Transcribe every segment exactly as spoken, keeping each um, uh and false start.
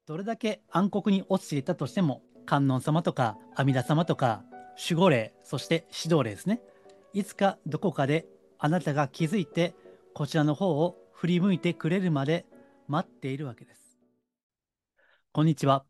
どれだけ暗黒に落ちていたとしても、観音様とか阿弥陀様とか守護霊、そして指導霊ですね。いつかどこかであなたが気づいてこちらの方を振り向いてくれるまで待っているわけです。こんにちは。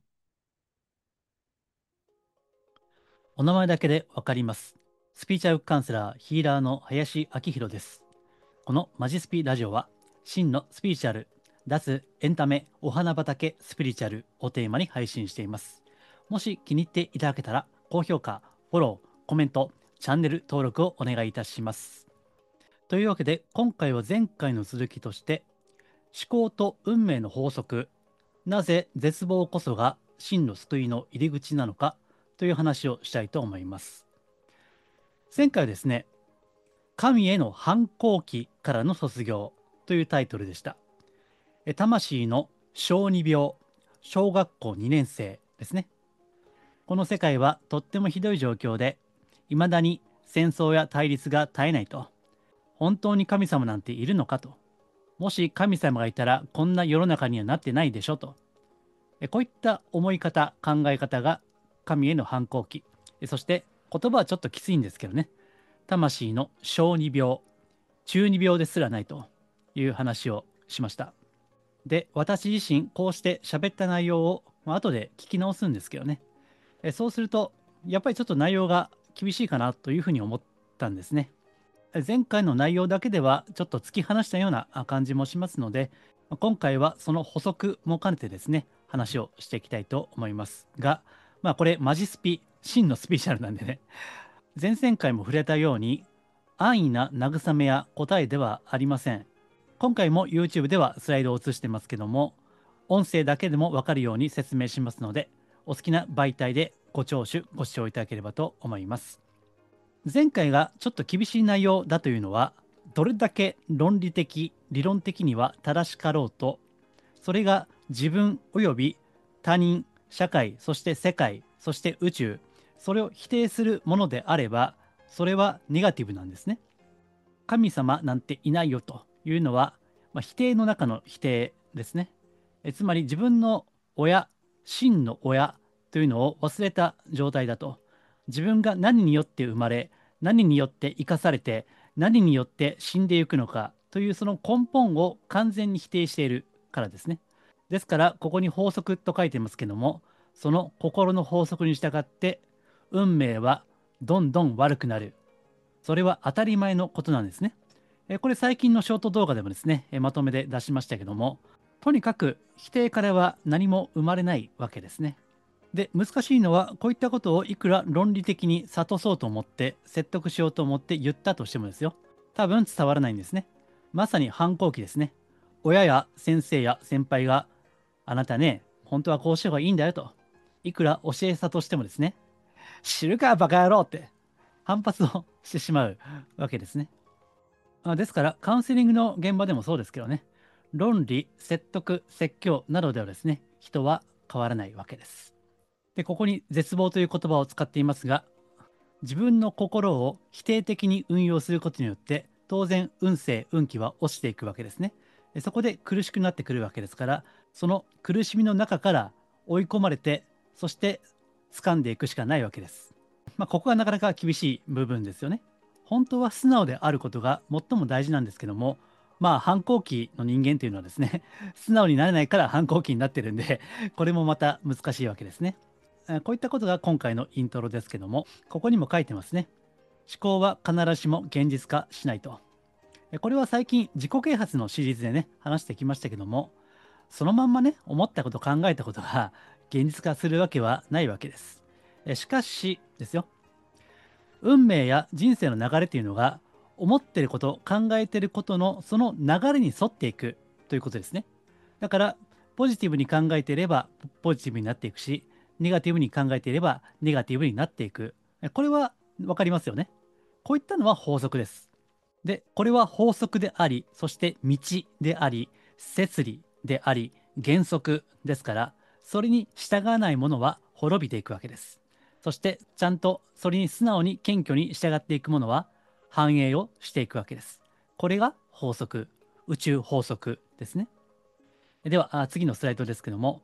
お名前だけでわかります。スピーチャルカウンセラー、ヒーラーの林明宏です。このマジスピラジオは、真のスピリチュアル、脱エンタメ、お花畑スピリチュアルをテーマに配信しています。もし気に入っていただけたら、高評価、フォロー、コメント、チャンネル登録をお願いいたします。というわけで、今回は前回の続きとして、思考と運命の法則、なぜ絶望こそが真の救いの入り口なのかという話をしたいと思います。前回はですね、神への反抗期からの卒業というタイトルでした。魂の小児病、小学校にねん生ですね。この世界はとってもひどい状況で、いまだに戦争や対立が絶えないと。本当に神様なんているのかと。もし神様がいたらこんな世の中にはなってないでしょと。こういった思い方、考え方が神への反抗期。そして言葉はちょっときついんですけどね。魂の小児病、中二病ですらないという話をしました。で、私自身こうして喋った内容を後で聞き直すんですけどね。そうするとやっぱりちょっと内容が厳しいかなというふうに思ったんですね。前回の内容だけではちょっと突き放したような感じもしますので、今回はその補足も兼ねてですね、話をしていきたいと思いますが、まあこれマジスピ、真のスピーチャルなんでね、前々回も触れたように安易な慰めや答えではありません。今回も YouTube ではスライドを映してますけども、音声だけでも分かるように説明しますので、お好きな媒体でご聴取、ご視聴いただければと思います。前回がちょっと厳しい内容だというのは、どれだけ論理的、理論的には正しかろうと、それが自分および他人、社会、そして世界、そして宇宙、それを否定するものであれば、それはネガティブなんですね。神様なんていないよというのは、まあ、否定の中の否定ですね。えつまり自分の親、真の親というのを忘れた状態だと。自分が何によって生まれ、何によって生かされて、何によって死んでいくのかというその根本を完全に否定しているからですね。ですから、ここに法則と書いてますけども、その心の法則に従って、運命はどんどん悪くなる。それは当たり前のことなんですね。えこれ最近のショート動画でもですね、えまとめで出しましたけども、とにかく否定からは何も生まれないわけですね。で、難しいのはこういったことをいくら論理的に諭そうと思って説得しようと思って言ったとしてもですよ、多分伝わらないんですね。まさに反抗期ですね。親や先生や先輩があなたね、本当はこうした方がいいんだよと、いくら教えたとしてもですね、知るかバカ野郎って反発をしてしまうわけですね。あですからカウンセリングの現場でもそうですけどね、論理、説得、説教などではですね、人は変わらないわけです。で、ここに絶望という言葉を使っていますが、自分の心を否定的に運用することによって当然運勢、運気は落ちていくわけですね。でそこで苦しくなってくるわけですから、その苦しみの中から追い込まれて、そして掴んでいくしかないわけです。まあ、ここがなかなか厳しい部分ですよね。本当は素直であることが最も大事なんですけども、まあ反抗期の人間というのはですね、素直になれないから反抗期になってるんで、これもまた難しいわけですね。こういったことが今回のイントロですけども、ここにも書いてますね。思考は必ずしも現実化しないと。これは最近自己啓発のシリーズでね、話してきましたけども、そのまんまね、思ったこと考えたことが現実化するわけはないわけです。しかしですよ、運命や人生の流れというのが思ってること、考えてることのその流れに沿っていくということですね。だからポジティブに考えていればポジティブになっていくし、ネガティブに考えていればネガティブになっていく。これは分かりますよね。こういったのは法則です。で、これは法則であり、そして道であり、摂理であり、原則ですから、それに従わないものは滅びていくわけです。そしてちゃんとそれに素直に謙虚に従っていくものは繁栄をしていくわけです。これが法則、宇宙法則ですね。では次のスライドですけども、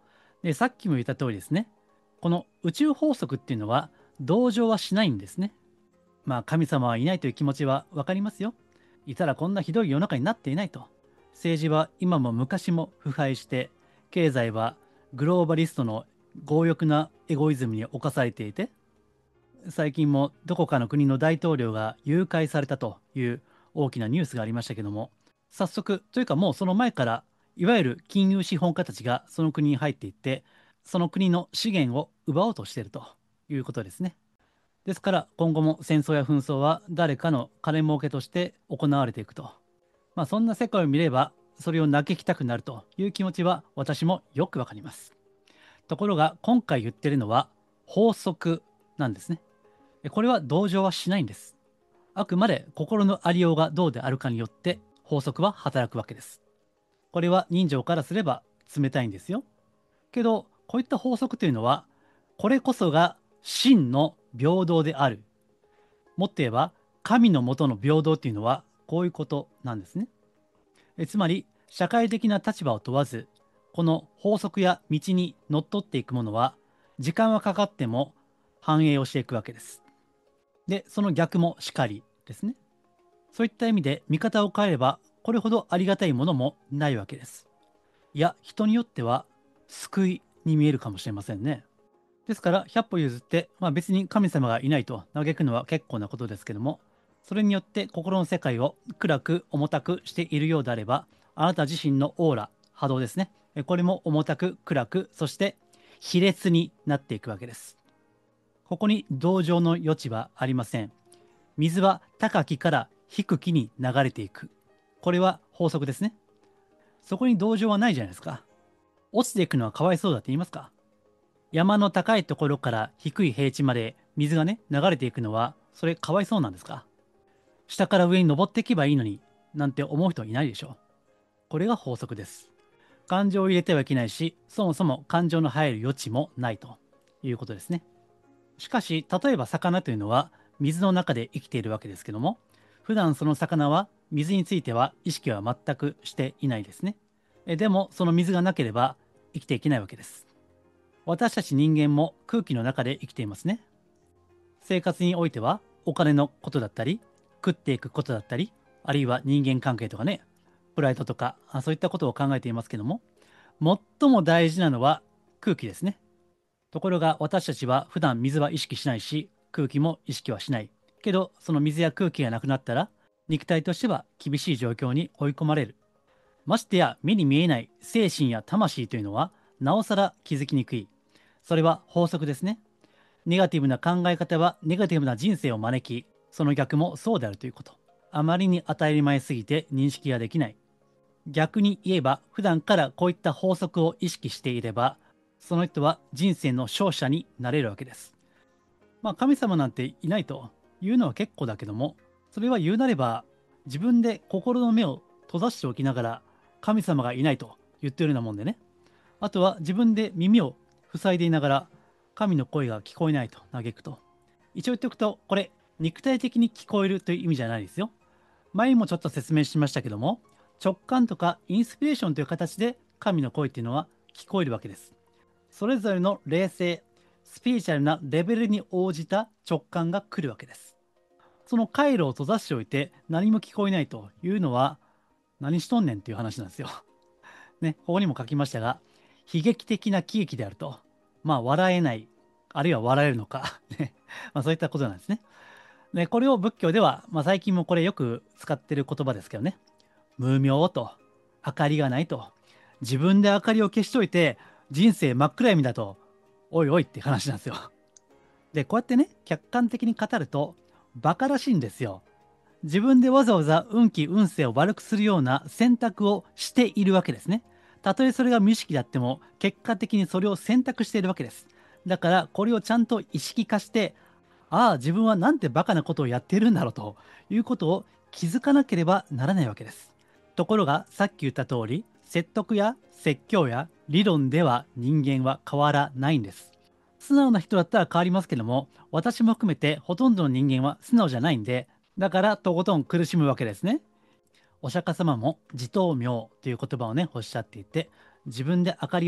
で、さっきも言った通りですね。この宇宙法則っていうのは同情はしないんですね。まあ神様はいないという気持ちはわかりますよ。いたらこんなひどい世の中になっていないと。政治は今も昔も腐敗して、経済はグローバリストの強欲なエゴイズムに侵されていて、最近もどこかの国の大統領が誘拐されたという大きなニュースがありましたけども、早速というかもうその前からいわゆる金融資本家たちがその国に入っていって、その国の資源を奪おうとしているということですね。ですから今後も戦争や紛争は誰かの金儲けとして行われていくと。まあそんな世界を見ればそれを嘆きたくなるという気持ちは私もよくわかります。ところが今回言ってるのは法則なんですね。これは同情はしないんです。あくまで心のありようがどうであるかによって法則は働くわけです。これは人情からすれば冷たいんですよ。けどこういった法則というのはこれこそが真の平等である。もっと言えば神のもとの平等っていうのはこういうことなんですね。えつまり社会的な立場を問わずこの法則や道にのっとっていくものは時間はかかっても繁栄をしていくわけです。でその逆もしかりですね。そういった意味で見方を変えればこれほどありがたいものもないわけです。いや人によっては救いに見えるかもしれませんね。ですからひゃっぽ譲って、まあ、別に神様がいないと嘆くのは結構なことですけども、それによって心の世界を暗く重たくしているようであれば、あなた自身のオーラ波動ですね、これも重たく暗く、そして卑劣になっていくわけです。ここに同情の余地はありません。水は高きから低きに流れていく、これは法則ですね。そこに同情はないじゃないですか。落ちていくのはかわいそうだって言いますか。山の高いところから低い平地まで水がね流れていくのはそれかわいそうなんですか。下から上に登っていけばいいのになんて思う人いないでしょう。これが法則です。感情を入れてはいけないし、そもそも感情の入る余地もないということですね。しかし例えば魚というのは水の中で生きているわけですけども、普段その魚は水については意識は全くしていないですね。えでもその水がなければ生きていけないわけです。私たち人間も空気の中で生きていますね。生活においてはお金のことだったり、食っていくことだったり、あるいは人間関係とかね、プライドとか、あそういったことを考えていますけども、最も大事なのは空気ですね。ところが私たちは普段水は意識しないし、空気も意識はしない。けど、その水や空気がなくなったら、肉体としては厳しい状況に追い込まれる。ましてや目に見えない精神や魂というのは、なおさら気づきにくい。それは法則ですね。ネガティブな考え方はネガティブな人生を招き、その逆もそうであるということ。あまりに当たり前すぎて認識ができない。逆に言えば、普段からこういった法則を意識していれば、その人は人生の勝者になれるわけです。まあ神様なんていないというのは結構だけども、それは言うなれば、自分で心の目を閉ざしておきながら、神様がいないと言ってるようなもんでね。あとは自分で耳を塞いでいながら、神の声が聞こえないと嘆くと。一応言っておくと、これ、肉体的に聞こえるという意味じゃないですよ。前にもちょっと説明しましたけども、直感とかインスピレーションという形で神の声っていうのは聞こえるわけです。それぞれの霊性、スピリチュアルなレベルに応じた直感が来るわけです。その回路を閉ざしておいて何も聞こえないというのは何しとんねんっていう話なんですよ。ね、ここにも書きましたが、悲劇的な喜劇であると。まあ、笑えない、あるいは笑えるのか、ね、まあ、そういったことなんですね。で、これを仏教では、まあ、最近もこれよく使ってる言葉ですけどね。無明と、明かりがないと。自分で明かりを消しといて、人生真っ暗闇だと、おいおいって話なんですよ。で、こうやってね、客観的に語ると、馬鹿らしいんですよ。自分でわざわざ運気運勢を悪くするような選択をしているわけですね。たとえそれが無意識であっても結果的にそれを選択しているわけです。だからこれをちゃんと意識化して、ああ自分はなんてバカなことをやっているんだろうということを気づかなければならないわけです。ところがさっき言った通り、説得や説教や理論では人間は変わらないんです。素直な人だったら変わりますけども、私も含めてほとんどの人間は素直じゃないんで、だからとことん苦しむわけですね。お釈迦様も自灯明という言葉をねおっしゃっていて、自分で明かりを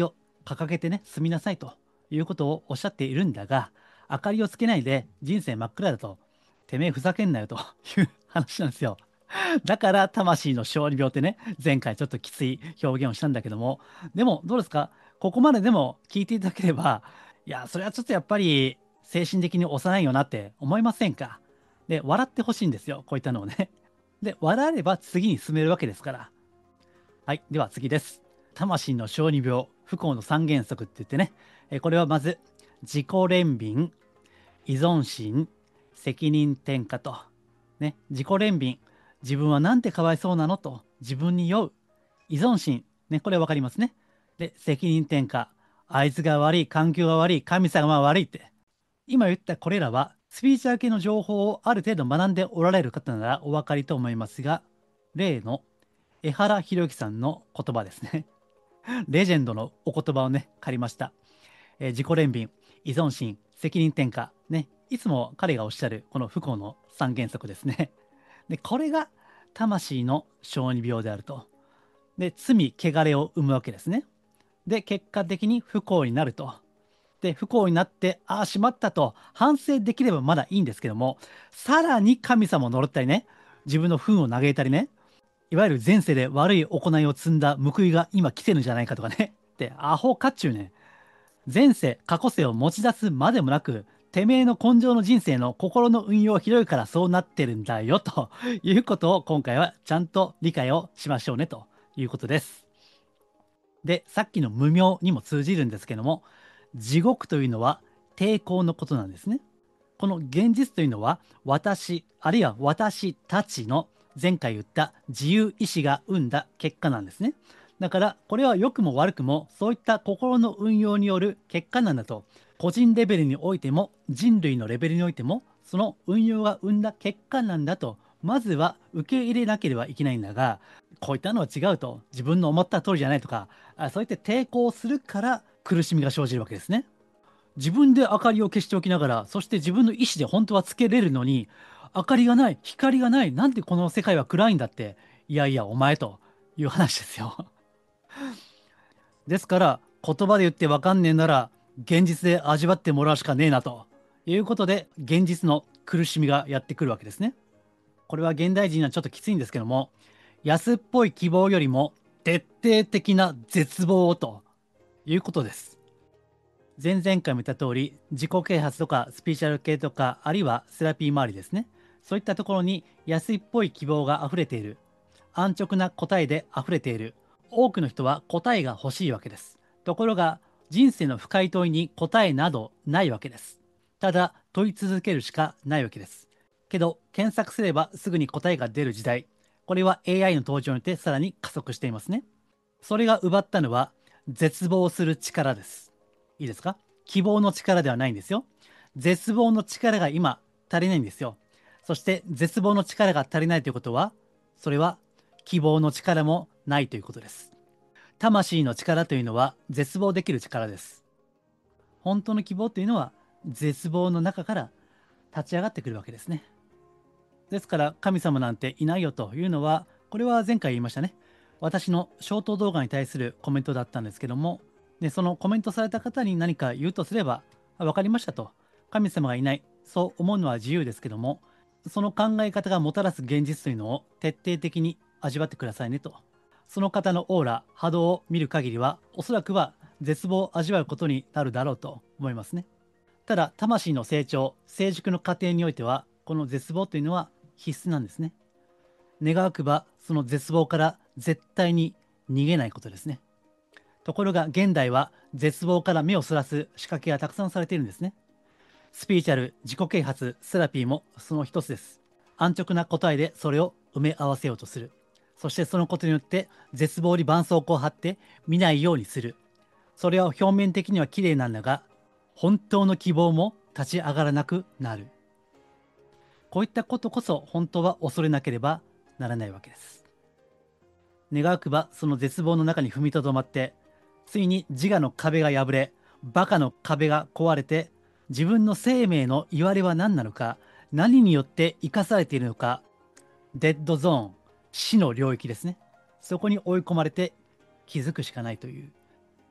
掲げてね、住みなさいということをおっしゃっているんだが、明かりをつけないで人生真っ暗だと、てめえふざけんなよという話なんですよ。だから魂の小児病ってね、前回ちょっときつい表現をしたんだけども、でもどうですか、ここまででも聞いていただければ、いや、それはちょっとやっぱり精神的に幼いよなって思いませんか？で、笑ってほしいんですよ、こういったのをね。で、笑えれば次に進めるわけですから。はい、では次です。魂の小児病、不幸の三原則って言ってね、えこれはまず、自己憐憫、依存心、責任転嫁と。ね、自己憐憫。自分はなんてかわいそうなのと自分に酔う。依存心。ね、これわかりますね。で、責任転嫁。あいつが悪い、環境が悪い、神様が悪いって。今言ったこれらは、スピーチャー系の情報をある程度学んでおられる方ならお分かりと思いますが、例の江原弘之さんの言葉ですね。レジェンドのお言葉をね、借りました。えー自己憐憫、依存心、責任転嫁。ね、いつも彼がおっしゃるこの不幸の三原則ですね。で、これが魂の小児病であると。で、罪、汚れを生むわけですね。で、結果的に不幸になると。で、不幸になって、ああ、しまったと反省できればまだいいんですけども、さらに神様を呪ったりね、自分の糞を嘆いたりね、いわゆる前世で悪い行いを積んだ報いが今来てるんじゃないかとかね。で、アホかっちゅうね。前世、過去世を持ち出すまでもなく、てめえの根性の人生の心の運用広いからそうなってるんだよということを今回はちゃんと理解をしましょうねということです。で、さっきの無明にも通じるんですけども、地獄というのは抵抗のことなんですね。この現実というのは私、あるいは私たちの前回言った自由意志が生んだ結果なんですね。だからこれは良くも悪くもそういった心の運用による結果なんだと、個人レベルにおいても人類のレベルにおいてもその運用が生んだ結果なんだと、まずは受け入れなければいけないんだが、こういったのは違うと、自分の思った通りじゃないとか、あそういった抵抗するから苦しみが生じるわけですね。自分で明かりを消しておきながら、そして自分の意思で本当はつけれるのに、明かりがない、光がない、なんでこの世界は暗いんだって、いやいや、お前という話ですよ。ですから、言葉で言ってわかんねえなら、現実で味わってもらうしかねえなということで、現実の苦しみがやってくるわけですね。これは現代人にはちょっときついんですけども、安っぽい希望よりも徹底的な絶望をということです。前々回も言った通り、自己啓発とかスピーチュアル系とか、あるいはセラピー周りですね。そういったところに安いっぽい希望が溢れている。安直な答えで溢れている。多くの人は答えが欲しいわけです。ところが、人生の深い問いに答えなどないわけです。ただ、問い続けるしかないわけです。けど、検索すればすぐに答えが出る時代。これは エーアイ の登場によってさらに加速していますね。それが奪ったのは、絶望する力です。いいですか？希望の力ではないんですよ。絶望の力が今足りないんですよ。そして絶望の力が足りないということは、それは希望の力もないということです。魂の力というのは絶望できる力です。本当の希望というのは絶望の中から立ち上がってくるわけですね。ですから神様なんていないよというのは、これは前回言いましたね。私のショート動画に対するコメントだったんですけども、でそのコメントされた方に何か言うとすれば、分かりましたと。神様がいない、そう思うのは自由ですけども、その考え方がもたらす現実というのを徹底的に味わってくださいねと。その方のオーラ、波動を見る限りは、おそらくは絶望を味わうことになるだろうと思いますね。ただ、魂の成長、成熟の過程においては、この絶望というのは必須なんですね。願わくば、その絶望から絶対に逃げないことですね。ところが、現代は絶望から目をそらす仕掛けがたくさんされているんですね。スピーチャル、自己啓発、セラピーもその一つです。安直な答えでそれを埋め合わせようとする。そしてそのことによって絶望に絆創膏を貼って見ないようにする。それは表面的には綺麗なんだが、本当の希望も立ち上がらなくなる。こういったことこそ本当は恐れなければならないわけです。願わくばその絶望の中に踏みとどまって、ついに自我の壁が破れ、バカの壁が壊れて、自分の生命のいわれは何なのか、何によって生かされているのか、デッドゾーン、死の領域ですね。そこに追い込まれて気づくしかないという。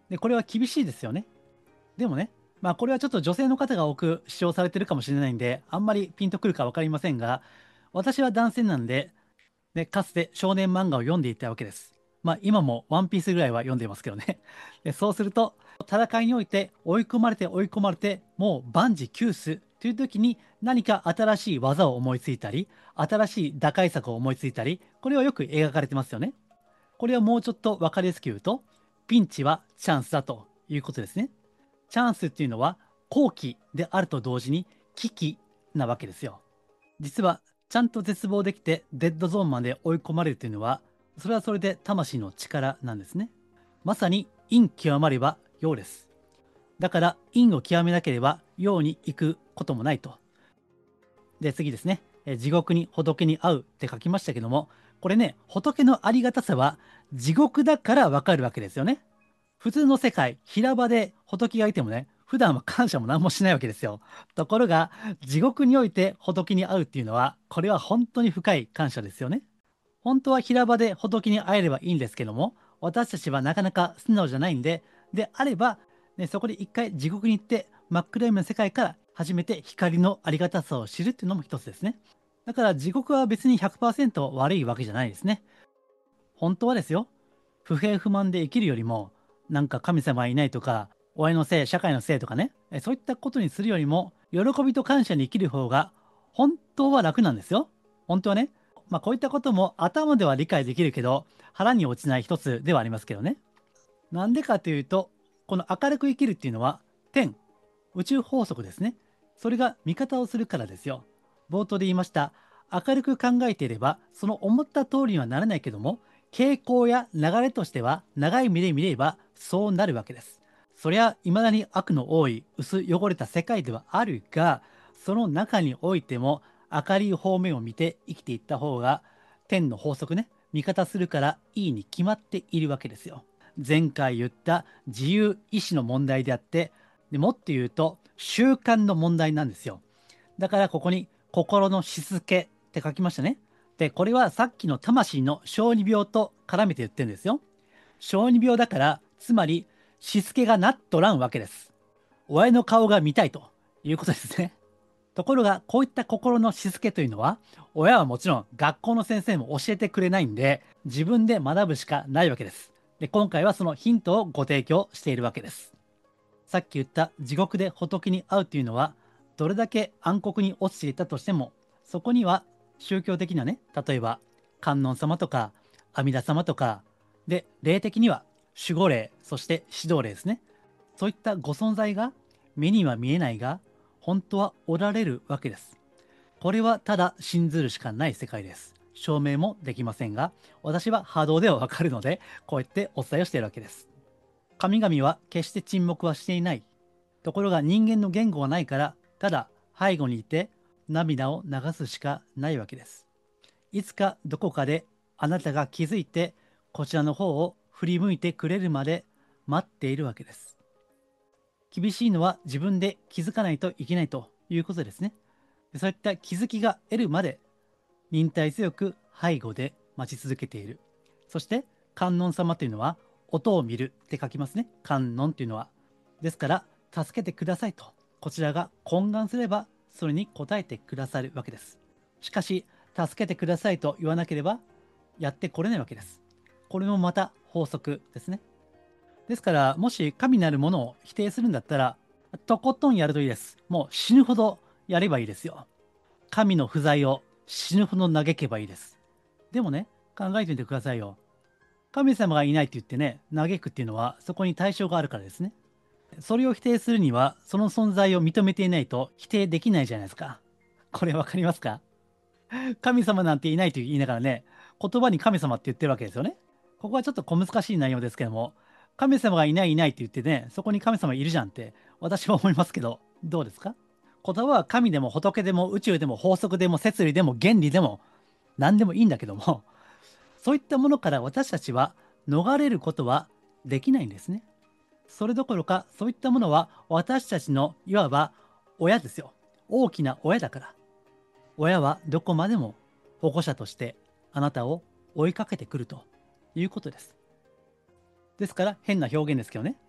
で、これは厳しいですよね。でもね、まあこれはちょっと女性の方が多く主張されてるかもしれないんで、あんまりピンとくるか分かりませんが、私は男性なんで、で、かつて少年漫画を読んでいたわけです。まあ今もワンピースぐらいは読んでいますけどね。で、そうすると、戦いにおいて追い込まれて追い込まれて、もう万事休すという時に何か新しい技を思いついたり、新しい打開策を思いついたり、これはよく描かれてますよね。これをもうちょっと分かりやすく言うと、ピンチはチャンスだということですね。チャンスっていうのは好機であると同時に危機なわけですよ。実はちゃんと絶望できてデッドゾーンまで追い込まれるというのは、それはそれで魂の力なんですね。まさに陰極まれば陽です。だから陰を極めなければ陽に行くこともないと。で、次ですね。え地獄に仏に会うって書きましたけども、これね、仏のありがたさは地獄だからわかるわけですよね。普通の世界、平場で仏がいてもね、普段は感謝も何もしないわけですよ。ところが、地獄において仏に会うっていうのは、これは本当に深い感謝ですよね。本当は平場で仏に会えればいいんですけども、私たちはなかなか素直じゃないんで、であれば、ね、そこで一回地獄に行って真っ暗闇の世界から初めて光のありがたさを知るっていうのも一つですね。だから地獄は別にひゃくパーセント悪いわけじゃないですね。本当はですよ、不平不満で生きるよりも、なんか神様はいないとか、親のせい、社会のせいとかね、えそういったことにするよりも、喜びと感謝に生きる方が、本当は楽なんですよ。本当はね。まあこういったことも頭では理解できるけど、腹に落ちない一つではありますけどね。なんでかというと、この明るく生きるっていうのは、天、宇宙法則ですね。それが味方をするからですよ。冒頭で言いました、明るく考えていれば、その思った通りにはならないけども、傾向や流れとしては、長い目で見ればそうなるわけです。そりゃ、未だに悪の多い、薄汚れた世界ではあるが、その中においても、明るい方面を見て生きていった方が、天の法則ね、味方するからいいに決まっているわけですよ。前回言った自由意志の問題であって、でもっと言うと習慣の問題なんですよ。だからここに心のしつけって書きましたね。で、これはさっきの魂の小児病と絡めて言ってるんですよ。小児病だから、つまりしつけがなっとらんわけです。親の顔が見たいということですね。ところが、こういった心のしつけというのは、親はもちろん学校の先生も教えてくれないんで、自分で学ぶしかないわけです。で、今回はそのヒントをご提供しているわけです。さっき言った地獄で仏に会うというのは、どれだけ暗黒に落ちていたとしても、そこには宗教的なね、例えば観音様とか阿弥陀様とか、で、霊的には守護霊、そして指導霊ですね。そういったご存在が目には見えないが、本当はおられるわけです。これはただ信ずるしかない世界です。証明もできませんが、私は波動ではわかるので、こうやってお伝えをしているわけです。神々は決して沈黙はしていない。ところが人間の言語がないから、ただ背後にいて涙を流すしかないわけです。いつかどこかであなたが気づいて、こちらの方を振り向いてくれるまで待っているわけです。厳しいのは自分で気づかないといけないということですね。そういった気づきが得るまで忍耐強く背後で待ち続けている。そして観音様というのは音を見るって書きますね。観音というのは。ですから助けてくださいとこちらが懇願すればそれに応えてくださるわけです。しかし助けてくださいと言わなければやってこれないわけです。これもまた法則ですね。ですからもし神なるものを否定するんだったらとことんやるといいです。もう死ぬほどやればいいですよ。神の不在を死ぬほど嘆けばいいです。でもね、考えてみてくださいよ。神様がいないって言ってね、嘆くっていうのはそこに対象があるからですね。それを否定するには、その存在を認めていないと否定できないじゃないですか。これわかりますか？神様なんていないと言いながらね、言葉に神様って言ってるわけですよね。ここはちょっと小難しい内容ですけども、神様がいないいないって言ってね、そこに神様いるじゃんって私は思いますけど、どうですか？言葉は神でも仏でも宇宙でも法則でも摂理でも原理でも何でもいいんだけども、そういったものから私たちは逃れることはできないんですね。それどころかそういったものは私たちのいわば親ですよ。大きな親だから。親はどこまでも保護者としてあなたを追いかけてくるということです。ですから変な表現ですけどね。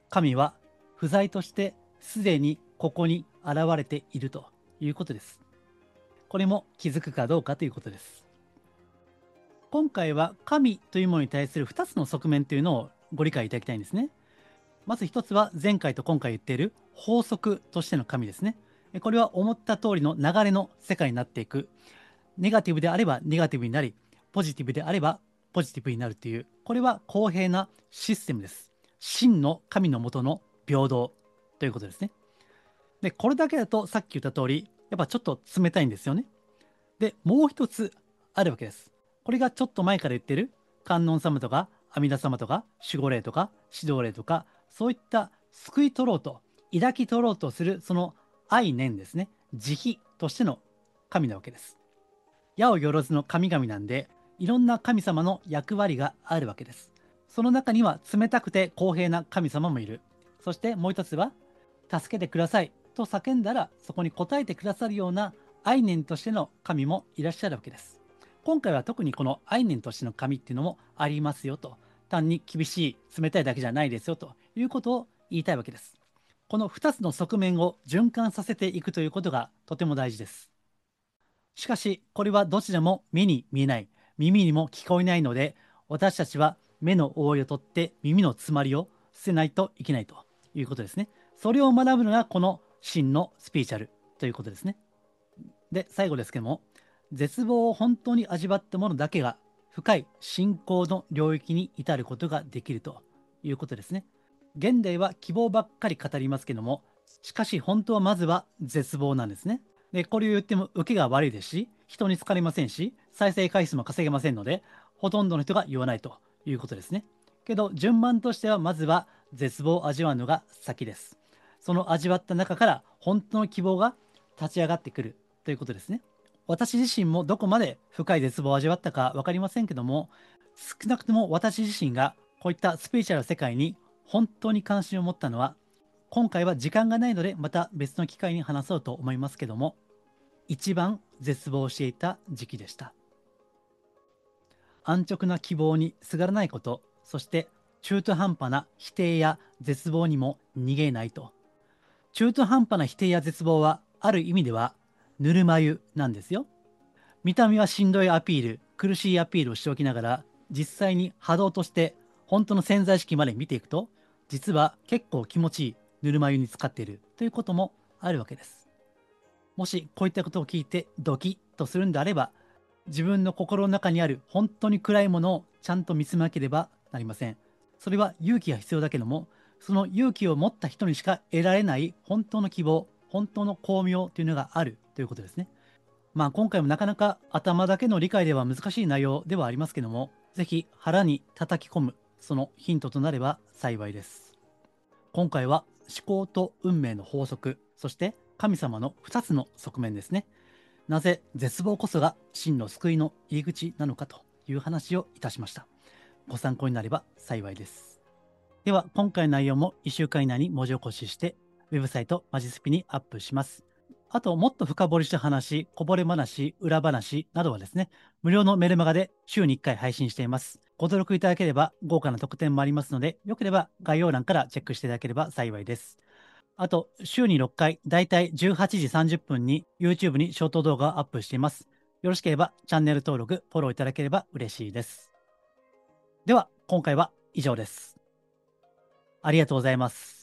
神は不在としてすでにここに現れているということです。これも気づくかどうかということです。今回は神というものに対するふたつの側面というのをご理解いただきたいんですね。まずひとつは前回と今回言っている法則としての神ですね。これは思った通りの流れの世界になっていく。ネガティブであればネガティブになり、ポジティブであればポジティブになるという、これは公平なシステムです。真の神のもとの平等ということですね。で、これだけだとさっき言った通り、やっぱちょっと冷たいんですよね。で、もう一つあるわけです。これがちょっと前から言ってる観音様とか阿弥陀様とか守護霊とか指導霊とか、そういった救い取ろうと抱き取ろうとするその愛念ですね。慈悲としての神なわけです。矢をよろずの神々なんで、いろんな神様の役割があるわけです。その中には冷たくて公平な神様もいる。そしてもう一つは、助けてくださいと叫んだらそこに応えてくださるような愛念としての神もいらっしゃるわけです。今回は特にこの愛念としての神っていうのもありますよと、単に厳しい冷たいだけじゃないですよということを言いたいわけです。このふたつの側面を循環させていくということがとても大事です。しかしこれはどちらも目に見えない、耳にも聞こえないので、私たちは目の覆いを取って耳の詰まりを捨てないといけないということですね。それを学ぶのがこの真のスピーチャルということですね。で、最後ですけども、絶望を本当に味わった者だけが深い信仰の領域に至ることができるということですね。現代は希望ばっかり語りますけども、しかし本当はまずは絶望なんですね。で、これを言っても受けが悪いですし、人に好かれませんし、再生回数も稼げませんので、ほとんどの人が言わないということですね。けど、順番としてはまずは絶望を味わうのが先です。その味わった中から本当の希望が立ち上がってくるということですね。私自身もどこまで深い絶望を味わったか分かりませんけども、少なくとも私自身がこういったスピリチュアルな世界に本当に関心を持ったのは、今回は時間がないのでまた別の機会に話そうと思いますけども、一番絶望していた時期でした。安直な希望にすがらないこと、そして中途半端な否定や絶望にも逃げないと。中途半端な否定や絶望はある意味ではぬるま湯なんですよ。見た目はしんどいアピール、苦しいアピールをしておきながら、実際に波動として本当の潜在意識まで見ていくと、実は結構気持ちいいぬるま湯に浸かっているということもあるわけです。もしこういったことを聞いてドキッとするんであれば、自分の心の中にある本当に暗いものをちゃんと見つめなければなりません。それは勇気が必要だけども、その勇気を持った人にしか得られない本当の希望、本当の光明というのがあるということですね。まあ今回もなかなか頭だけの理解では難しい内容ではありますけども、ぜひ腹に叩き込むそのヒントとなれば幸いです。今回は思考と運命の法則、そして神様のふたつの側面ですね。なぜ絶望こそが真の救いの入り口なのかという話をいたしました。ご参考になれば幸いです。では今回の内容もいっしゅうかん以内に文字起こししてウェブサイトマジスピにアップします。あともっと深掘りした話、こぼれ話、裏話などはですね、無料のメルマガで週にいっかい配信しています。ご登録いただければ豪華な特典もありますので、よければ概要欄からチェックしていただければ幸いです。あと、週にろっかい、だいたいじゅうはちじさんじゅっぷんに YouTube にショート動画をアップしています。よろしければチャンネル登録、フォローいただければ嬉しいです。では、今回は以上です。ありがとうございます。